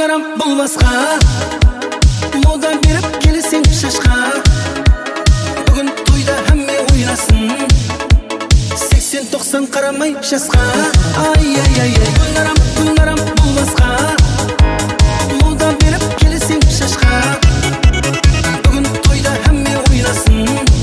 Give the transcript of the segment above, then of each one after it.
Күнарам болмасқа мода беріп келесең шашқа. Бүгін тойда әмме ойнасын 80-90 қарамай жасқа. Ай-ай-ай, күнарам болмасқа мода беріп келесең шашқа. Бүгін тойда әмме ойнасын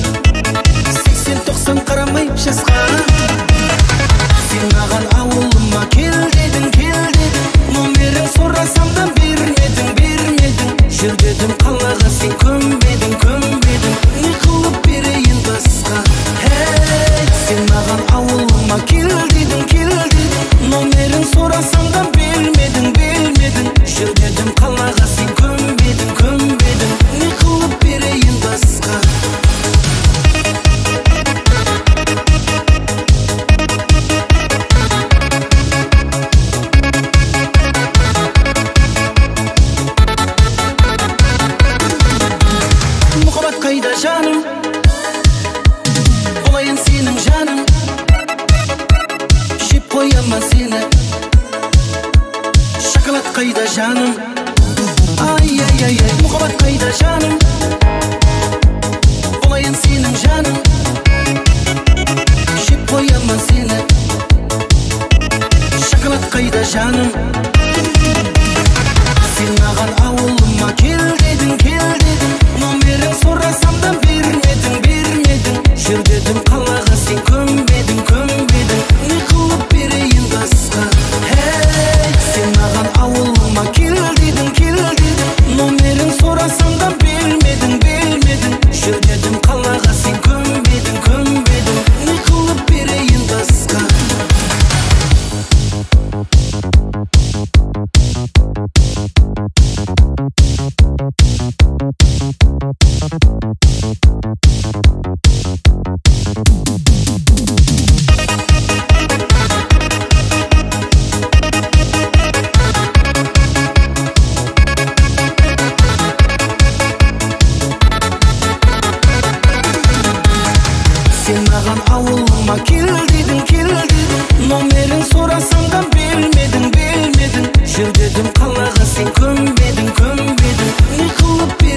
80-90 қарамай жасқа. Сен маған ауылыма кел дедің, номерін сұрасам да бермедің. Жүр дедім қалаға, сен көнбедің. Не қылып берейін басқа? Сен маған ауылыма кел дедің, номерін сұрасам да бермедің. Жүр дедім қалаға, сен көнбедің. Не қылып берейін басқа? Қайда жаным, болайын сенің жаным, жеп қоямын сені. Шоколад қайда жаным, ай-ай-ай, мұхаббат қайда жаным, болайын сенің жаным, жеп қоямын сені. Шоколад қайда жаным, сен маған ауылыма кел дедің, номерін сұрасам да бермедің. Жүр дедім қалаға, сен көнбедің. Не қылып берейін басқа? Сен маған ауылыма кел дедің, номерін сұрасам да бермедің. Жүр дедім қалаға, сен көнбедің. Не қылып берейін басқа? Сен маған ауылыма кел дедің, номерін сұрасам да бермедің. Жүр дедім қалаға, сен көнбедің. Не қылып